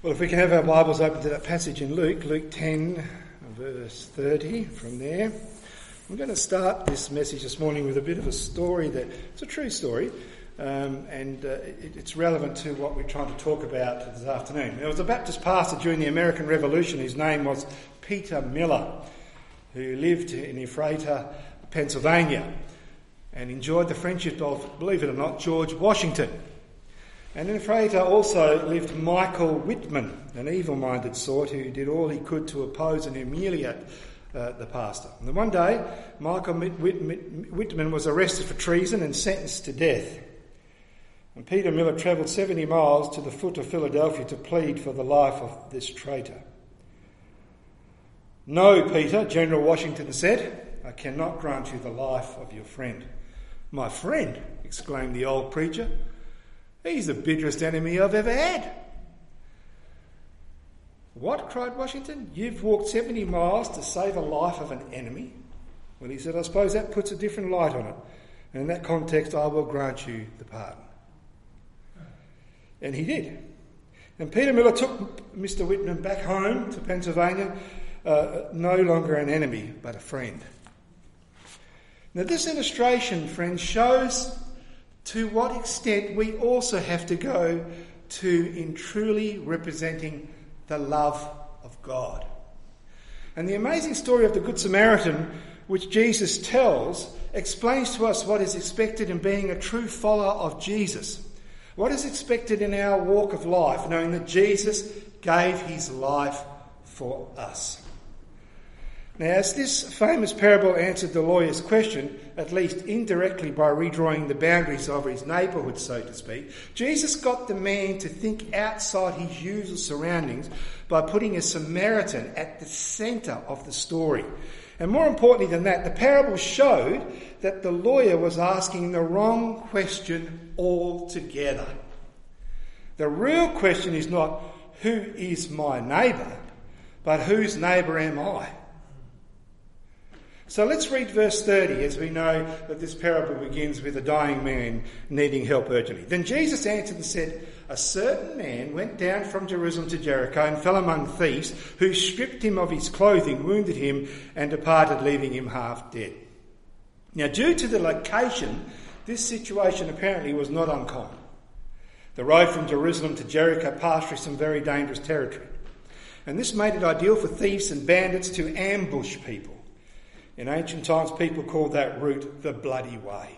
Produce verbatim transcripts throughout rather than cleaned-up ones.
Well, if we can have our Bibles open to that passage in Luke, Luke ten, verse thirty, from there. I'm going to start this message this morning with a bit of a story that, it's a true story, um, and uh, it, it's relevant to what we're trying to talk about this afternoon. There was a Baptist pastor during the American Revolution whose name was Peter Miller, who lived in Ephrata, Pennsylvania, and enjoyed the friendship of, believe it or not, George Washington. And in Ephrata also lived Michael Whitman, an evil-minded sort who did all he could to oppose and humiliate uh, the pastor. And one day, Michael Whitman was arrested for treason and sentenced to death. And Peter Miller travelled seventy miles to the foot of Philadelphia to plead for the life of this traitor. "No, Peter," General Washington said, "I cannot grant you the life of your friend." "My friend?" exclaimed the old preacher. "He's the bitterest enemy I've ever had." "What?" cried Washington. "You've walked seventy miles to save a life of an enemy?" Well, he said, "I suppose that puts a different light on it. And in that context, I will grant you the pardon." And he did. And Peter Miller took Mister Whitman back home to Pennsylvania, uh, no longer an enemy, but a friend. Now, this illustration, friends, shows to what extent we also have to go to in truly representing the love of God. And the amazing story of the Good Samaritan, which Jesus tells, explains to us what is expected in being a true follower of Jesus. What is expected in our walk of life, knowing that Jesus gave his life for us. Now, as this famous parable answered the lawyer's question, at least indirectly by redrawing the boundaries of his neighbourhood, so to speak, Jesus got the man to think outside his usual surroundings by putting a Samaritan at the centre of the story. And more importantly than that, the parable showed that the lawyer was asking the wrong question altogether. The real question is not, who is my neighbour, but whose neighbour am I? So let's read verse thirty, as we know that this parable begins with a dying man needing help urgently. "Then Jesus answered and said, A certain man went down from Jerusalem to Jericho and fell among thieves, who stripped him of his clothing, wounded him, and departed, leaving him half dead." Now, due to the location, this situation apparently was not uncommon. The road from Jerusalem to Jericho passed through some very dangerous territory. And this made it ideal for thieves and bandits to ambush people. In ancient times, people called that route the Bloody Way.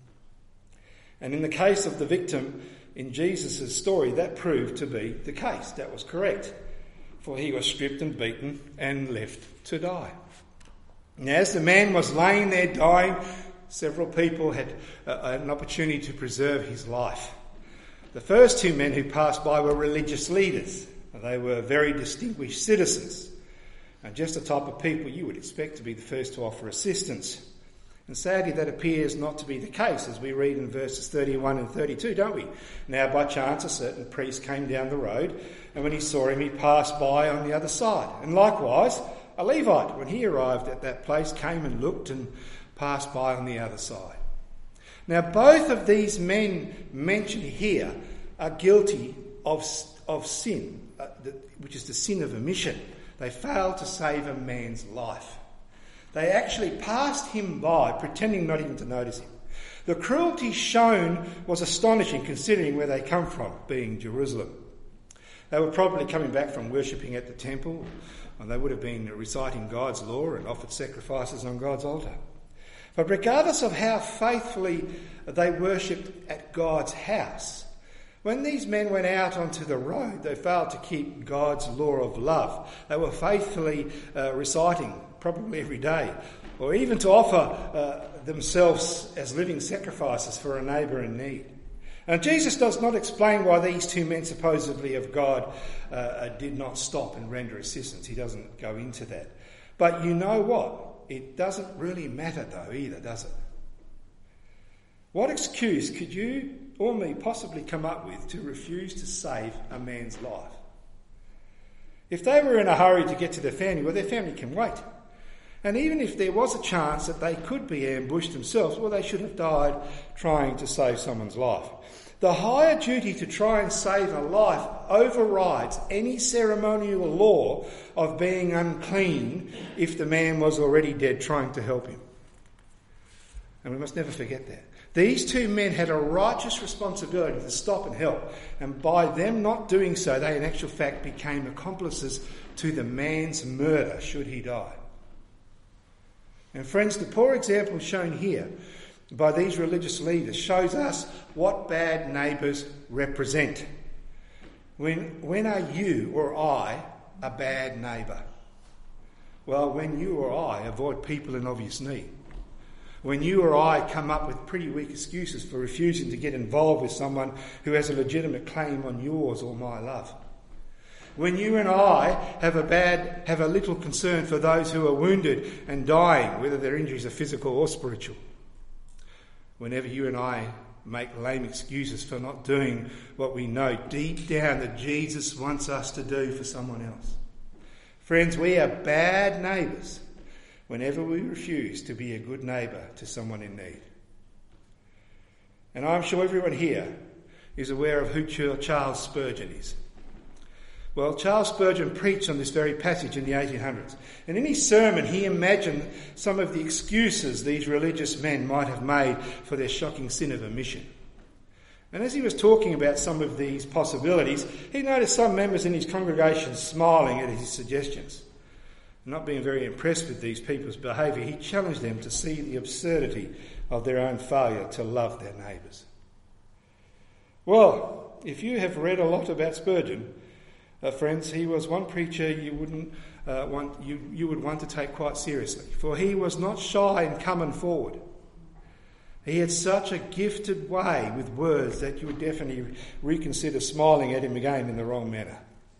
And in the case of the victim in Jesus' story, that proved to be the case. That was correct. For he was stripped and beaten and left to die. Now, as the man was laying there dying, several people had uh, an opportunity to preserve his life. The first two men who passed by were religious leaders. They were very distinguished citizens. And just the type of people you would expect to be the first to offer assistance. And sadly, that appears not to be the case, as we read in verses thirty-one and thirty-two, don't we? "Now, by chance, a certain priest came down the road, and when he saw him, he passed by on the other side. And likewise, a Levite, when he arrived at that place, came and looked and passed by on the other side." Now, both of these men mentioned here are guilty of, of sin, uh, the, which is the sin of omission. They failed to save a man's life. They actually passed him by, pretending not even to notice him. The cruelty shown was astonishing, considering where they come from, being Jerusalem. They were probably coming back from worshipping at the temple, and they would have been reciting God's law and offered sacrifices on God's altar. But regardless of how faithfully they worshipped at God's house, when these men went out onto the road, they failed to keep God's law of love. They were faithfully uh, reciting, probably every day, or even to offer uh, themselves as living sacrifices for a neighbour in need. And Jesus does not explain why these two men, supposedly of God, uh, did not stop and render assistance. He doesn't go into that. But you know what? It doesn't really matter though either, does it? What excuse could you or me possibly come up with to refuse to save a man's life? If they were in a hurry to get to their family, well, their family can wait. And even if there was a chance that they could be ambushed themselves, well, they should have died trying to save someone's life. The higher duty to try and save a life overrides any ceremonial law of being unclean if the man was already dead trying to help him. And we must never forget that. These two men had a righteous responsibility to stop and help, and by them not doing so, they in actual fact became accomplices to the man's murder should he die. And friends, the poor example shown here by these religious leaders shows us what bad neighbours represent. When, when are you or I a bad neighbour? Well, when you or I avoid people in obvious need. When you or I come up with pretty weak excuses for refusing to get involved with someone who has a legitimate claim on yours or my love. When you and I have a bad, have a little concern for those who are wounded and dying, whether their injuries are physical or spiritual. Whenever you and I make lame excuses for not doing what we know deep down that Jesus wants us to do for someone else. Friends, we are bad neighbours whenever we refuse to be a good neighbour to someone in need. And I'm sure everyone here is aware of who Charles Spurgeon is. Well, Charles Spurgeon preached on this very passage in the eighteen hundreds. And in his sermon, he imagined some of the excuses these religious men might have made for their shocking sin of omission. And as he was talking about some of these possibilities, he noticed some members in his congregation smiling at his suggestions. Not being very impressed with these people's behaviour, he challenged them to see the absurdity of their own failure to love their neighbours. Well, if you have read a lot about Spurgeon, Uh, friends, he was one preacher you wouldn't uh, want you, you would want to take quite seriously, for he was not shy in coming forward. He had such a gifted way with words that you would definitely reconsider smiling at him again in the wrong manner.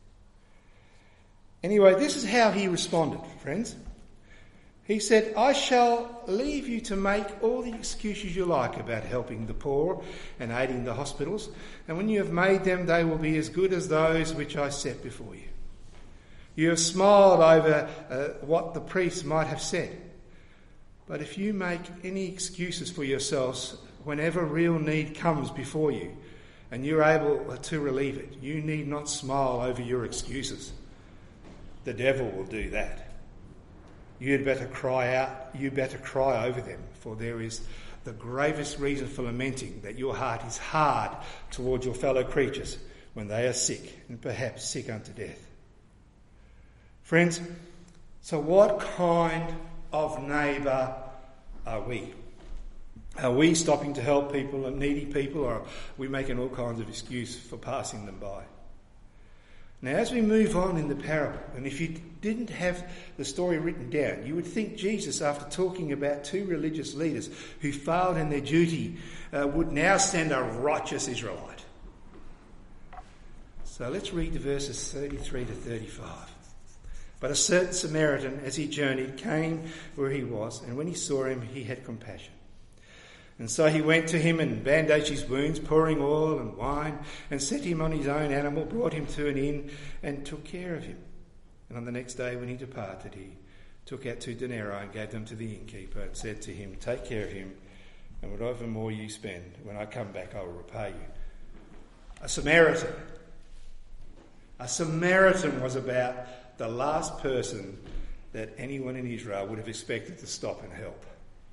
Anyway, this is how he responded, friends. He said, "I shall leave you to make all the excuses you like about helping the poor and aiding the hospitals, and when you have made them, they will be as good as those which I set before you. You have smiled over uh, what the priests might have said, but if you make any excuses for yourselves whenever real need comes before you, and you're able to relieve it, you need not smile over your excuses. The devil will do that. You'd better cry out, you better cry over them, for there is the gravest reason for lamenting that your heart is hard towards your fellow creatures when they are sick, and perhaps sick unto death." Friends, so what kind of neighbour are we? Are we stopping to help people and needy people, or are we making all kinds of excuses for passing them by? Now, as we move on in the parable, and if you didn't have the story written down, you would think Jesus, after talking about two religious leaders who failed in their duty, uh, would now send a righteous Israelite. So let's read the verses thirty-three to thirty-five. "But a certain Samaritan, as he journeyed, came where he was, and when he saw him, he had compassion. And so he went to him and bandaged his wounds, pouring oil and wine, and set him on his own animal, brought him to an inn, and took care of him. And on the next day when he departed, he took out two denarii and gave them to the innkeeper, and said to him, 'Take care of him, and whatever more you spend, when I come back I will repay you.'" A Samaritan. A Samaritan was about the last person that anyone in Israel would have expected to stop and help.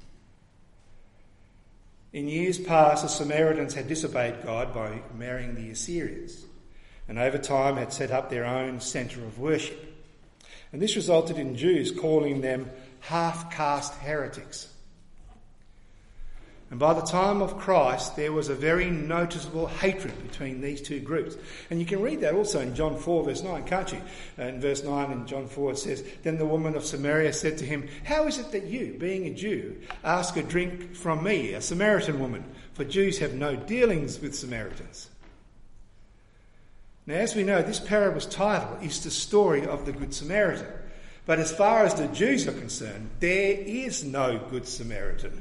In years past, the Samaritans had disobeyed God by marrying the Assyrians, and over time had set up their own centre of worship. And this resulted in Jews calling them half-caste heretics. And by the time of Christ, there was a very noticeable hatred between these two groups. And you can read that also in John four, verse nine, can't you? In verse nine in John four it says, "Then the woman of Samaria said to him, 'How is it that you, being a Jew, ask a drink from me, a Samaritan woman? For Jews have no dealings with Samaritans.'" Now, as we know, this parable's title is the story of the Good Samaritan. But as far as the Jews are concerned, there is no Good Samaritan.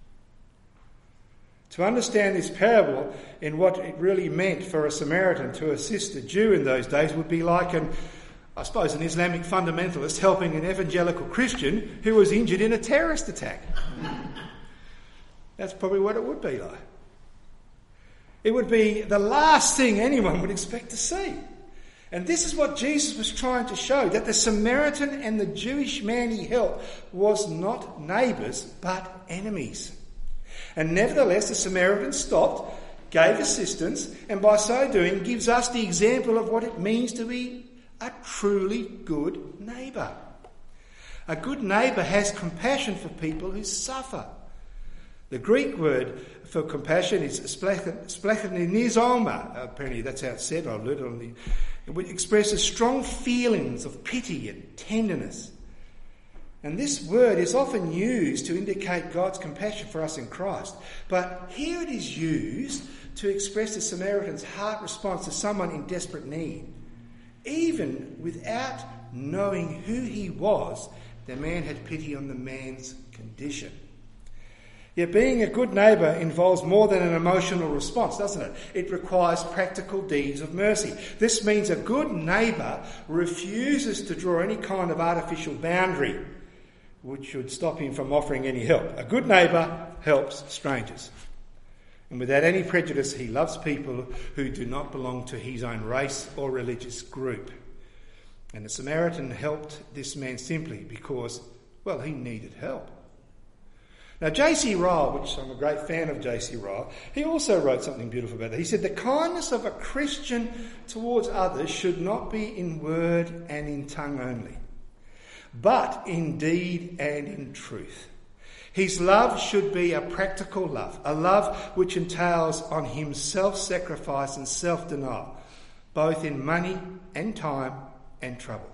To understand this parable in what it really meant for a Samaritan to assist a Jew in those days would be like an, I suppose, an Islamic fundamentalist helping an evangelical Christian who was injured in a terrorist attack. That's probably what it would be like. It would be the last thing anyone would expect to see. And this is what Jesus was trying to show, that the Samaritan and the Jewish man he helped was not neighbours, but enemies. And nevertheless, the Samaritan stopped, gave assistance, and by so doing gives us the example of what it means to be a truly good neighbour. A good neighbour has compassion for people who suffer. The Greek word for compassion is splechnizoma. Apparently that's how it's said. I've learned it on the... It expresses strong feelings of pity and tenderness. And this word is often used to indicate God's compassion for us in Christ. But here it is used to express the Samaritan's heart response to someone in desperate need. Even without knowing who he was, the man had pity on the man's condition. Yet being a good neighbour involves more than an emotional response, doesn't it? It requires practical deeds of mercy. This means a good neighbour refuses to draw any kind of artificial boundary which should stop him from offering any help. A good neighbour helps strangers. And without any prejudice, he loves people who do not belong to his own race or religious group. And the Samaritan helped this man simply because, well, he needed help. Now, J C Ryle, which I'm a great fan of J C Ryle, he also wrote something beautiful about that. He said, the kindness of a Christian towards others should not be in word and in tongue only, but in deed and in truth. His love should be a practical love, a love which entails on him self-sacrifice and self-denial, both in money and time and trouble.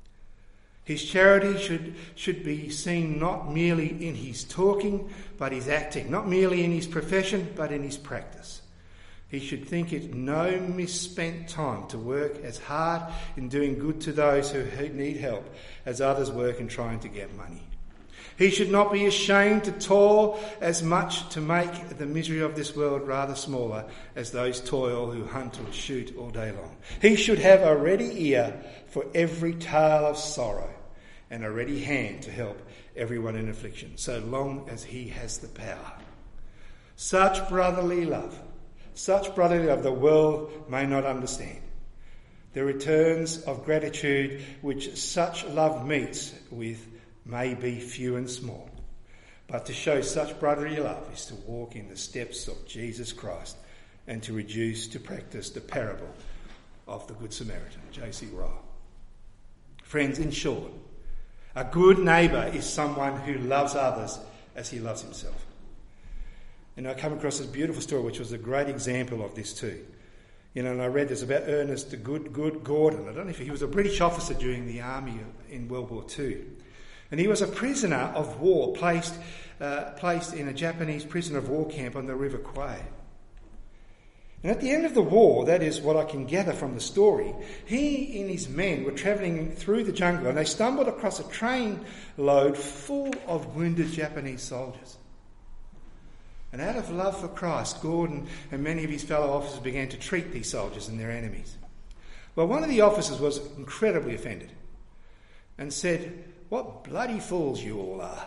His charity should, should be seen not merely in his talking, but his acting, not merely in his profession, but in his practice. He should think it no misspent time to work as hard in doing good to those who need help as others work in trying to get money. He should not be ashamed to toil as much to make the misery of this world rather smaller as those toil who hunt or shoot all day long. He should have a ready ear for every tale of sorrow and a ready hand to help everyone in affliction, so long as he has the power. Such brotherly love, such brotherly love the world may not understand. The returns of gratitude which such love meets with may be few and small, but to show such brotherly love is to walk in the steps of Jesus Christ and to reduce to practice the parable of the Good Samaritan. J C Ryle. Friends, in short, a good neighbour is someone who loves others as he loves himself. And I come across this beautiful story which was a great example of this too. You know, and I read this about Ernest the Good Good Gordon. I don't know if he was a British officer during the army in World War Two. And he was a prisoner of war placed, uh, placed in a Japanese prisoner of war camp on the River Kwai. And at the end of the war, that is what I can gather from the story, he and his men were travelling through the jungle and they stumbled across a train load full of wounded Japanese soldiers. And out of love for Christ, Gordon and many of his fellow officers began to treat these soldiers and their enemies. Well, one of the officers was incredibly offended and said, "What bloody fools you all are.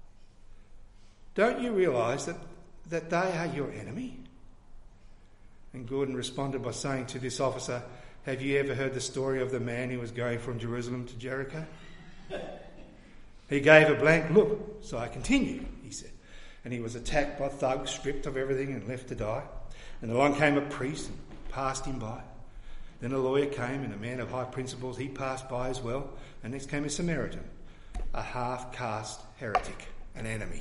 Don't you realise that, that they are your enemy?" And Gordon responded by saying to this officer, "Have you ever heard the story of the man who was going from Jerusalem to Jericho?" He gave a blank look, so I continued, he said. And he was attacked by thugs, stripped of everything and left to die. And along came a priest and passed him by. Then a lawyer came and a man of high principles, he passed by as well. And next came a Samaritan, a half-caste heretic, an enemy.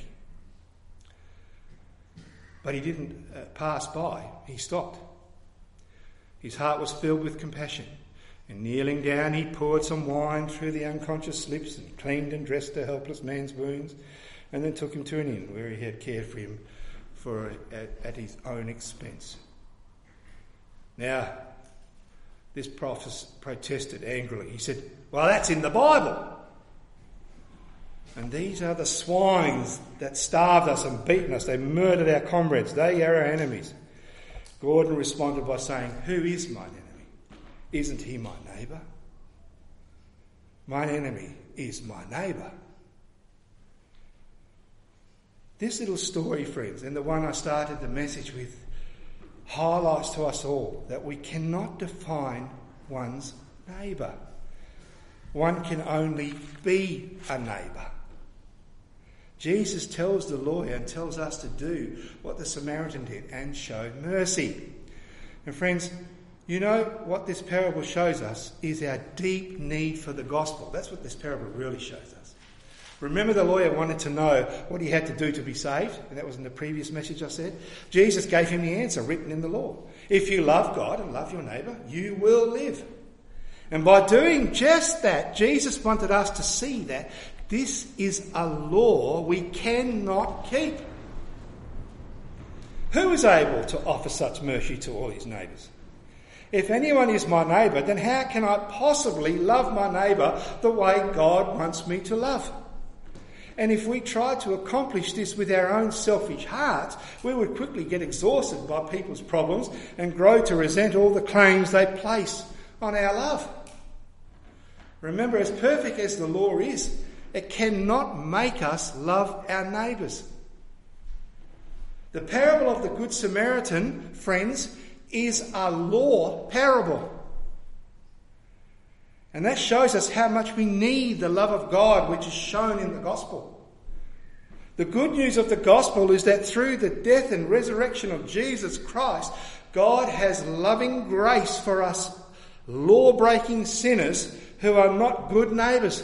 But he didn't uh, pass by, he stopped. His heart was filled with compassion, and kneeling down he poured some wine through the unconscious lips and cleaned and dressed the helpless man's wounds, and then took him to an inn where he had cared for him for at, at his own expense. Now, this prophet protested angrily. He said, "Well, that's in the Bible. And these are the swines that starved us and beaten us. They murdered our comrades. They are our enemies." Gordon responded by saying, "Who is mine enemy? Isn't he my neighbour? Mine enemy is my neighbour." This little story, friends, and the one I started the message with, highlights to us all that we cannot define one's neighbour. One can only be a neighbour. Jesus tells the lawyer and tells us to do what the Samaritan did and show mercy. And friends, you know what this parable shows us is our deep need for the gospel. That's what this parable really shows us. Remember, the lawyer wanted to know what he had to do to be saved, and that was in the previous message I said. Jesus gave him the answer written in the law. If you love God and love your neighbour, you will live. And by doing just that, Jesus wanted us to see that this is a law we cannot keep. Who is able to offer such mercy to all his neighbours? If anyone is my neighbour, then how can I possibly love my neighbour the way God wants me to love? And if we tried to accomplish this with our own selfish hearts, we would quickly get exhausted by people's problems and grow to resent all the claims they place on our love. Remember, as perfect as the law is, it cannot make us love our neighbours. The parable of the Good Samaritan, friends, is a law parable. And that shows us how much we need the love of God, which is shown in the gospel. The good news of the gospel is that through the death and resurrection of Jesus Christ, God has loving grace for us law-breaking sinners who are not good neighbours.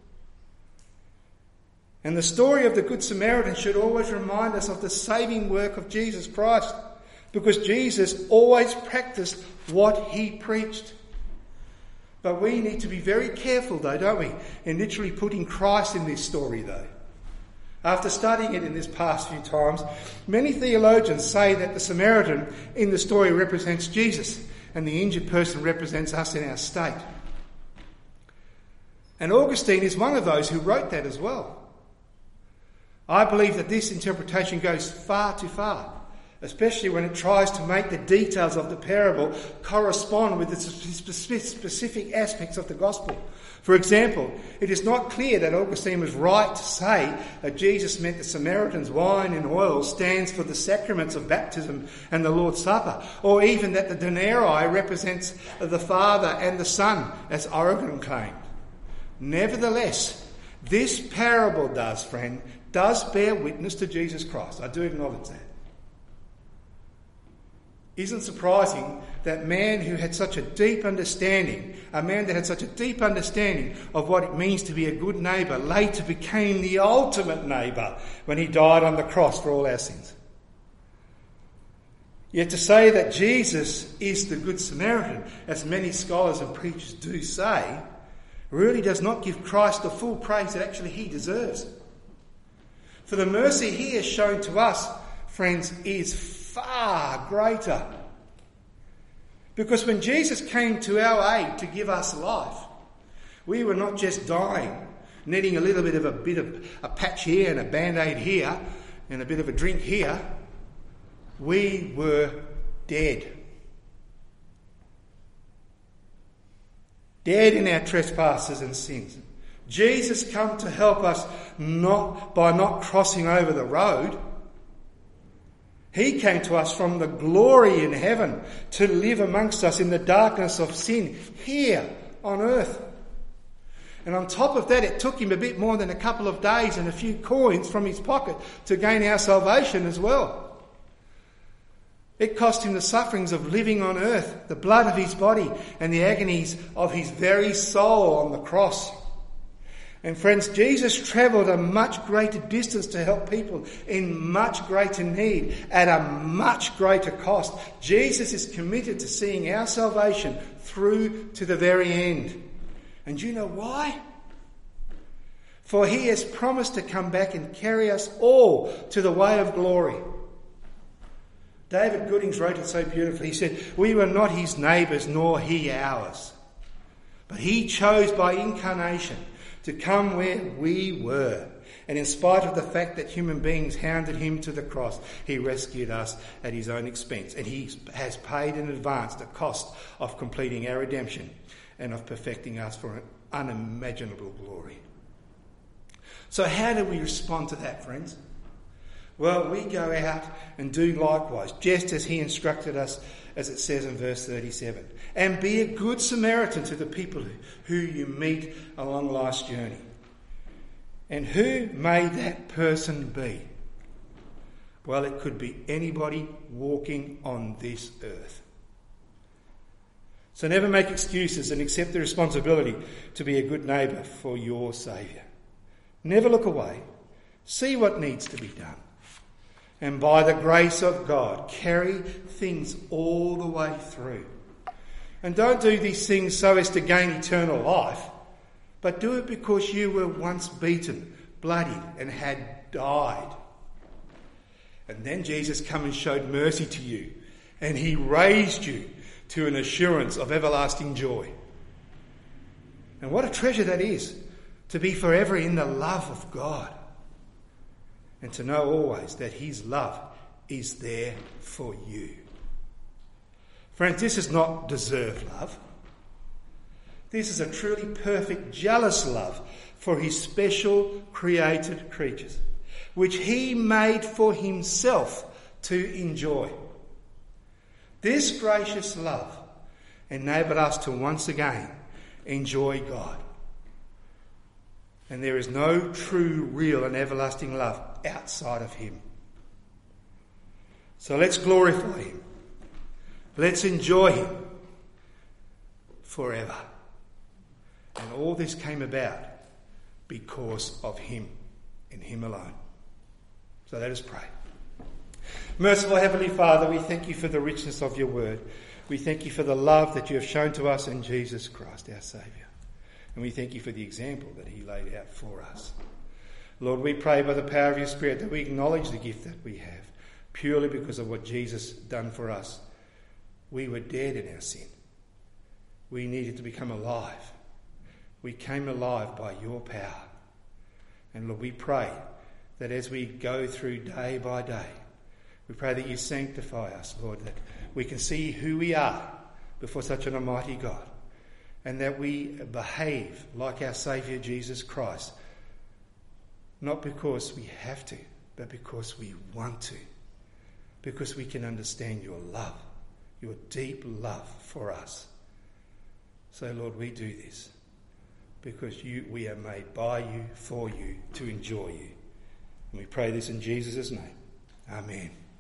And the story of the Good Samaritan should always remind us of the saving work of Jesus Christ, because Jesus always practiced what he preached. But we need to be very careful, though, don't we, in literally putting Christ in this story, though. After studying it in this past few times, many theologians say that the Samaritan in the story represents Jesus and the injured person represents us in our state. And Augustine is one of those who wrote that as well. I believe that this interpretation goes far too far, especially when it tries to make the details of the parable correspond with the specific aspects of the gospel. For example, it is not clear that Augustine was right to say that Jesus meant the Samaritan's wine and oil stands for the sacraments of baptism and the Lord's Supper, or even that the denarii represents the Father and the Son, as Origen claimed. Nevertheless, this parable does, friend, does bear witness to Jesus Christ. I do acknowledge that. Isn't surprising that man who had such a deep understanding, a man that had such a deep understanding of what it means to be a good neighbour, later became the ultimate neighbour when he died on the cross for all our sins. Yet to say that Jesus is the Good Samaritan, as many scholars and preachers do say, really does not give Christ the full praise that actually he deserves. For the mercy he has shown to us, friends, is far greater. Because when Jesus came to our aid to give us life, we were not just dying, needing a little bit of a bit of a patch here and a band-aid here and a bit of a drink here. We were dead. Dead in our trespasses and sins. Jesus came to help us not by not crossing over the road. He came to us from the glory in heaven to live amongst us in the darkness of sin here on earth. And on top of that, it took him a bit more than a couple of days and a few coins from his pocket to gain our salvation as well. It cost him the sufferings of living on earth, the blood of his body, and the agonies of his very soul on the cross. And friends, Jesus travelled a much greater distance to help people in much greater need at a much greater cost. Jesus is committed to seeing our salvation through to the very end. And you know why? For he has promised to come back and carry us all to the way of glory. David Goodings wrote it so beautifully. He said, "We were not his neighbours, nor he ours. But he chose by incarnation to come where we were. And in spite of the fact that human beings hounded him to the cross, he rescued us at his own expense. And he has paid in advance the cost of completing our redemption and of perfecting us for an unimaginable glory." So how do we respond to that, friends? Well, we go out and do likewise, just as he instructed us, as it says in verse thirty-seven. And be a good Samaritan to the people who you meet along life's journey. And who may that person be? Well, it could be anybody walking on this earth. So never make excuses and accept the responsibility to be a good neighbour for your Saviour. Never look away. See what needs to be done. And by the grace of God, carry things all the way through. And don't do these things so as to gain eternal life, but do it because you were once beaten, bloodied, and had died. And then Jesus came and showed mercy to you, and he raised you to an assurance of everlasting joy. And what a treasure that is, to be forever in the love of God. And to know always that his love is there for you. Friends, this is not deserved love. This is a truly perfect, jealous love for his special created creatures, which he made for himself to enjoy. This gracious love enabled us to once again enjoy God. And there is no true, real and everlasting love outside of him. So let's glorify him. Let's enjoy him forever. And all this came about because of him and him alone. So let us pray. Merciful Heavenly Father, we thank you for the richness of your word. We thank you for the love that you have shown to us in Jesus Christ, our Saviour. And we thank you for the example that he laid out for us. Lord, we pray by the power of your Spirit that we acknowledge the gift that we have, purely because of what Jesus done for us. We were dead in our sin. We needed to become alive. We came alive by your power. And Lord, we pray that as we go through day by day, we pray that you sanctify us, Lord, that we can see who we are before such an almighty God, and that we behave like our Saviour Jesus Christ, not because we have to, but because we want to, because we can understand your love, your deep love for us. So, Lord, we do this because you, we are made by you, for you, to enjoy you. And we pray this in Jesus' name. Amen.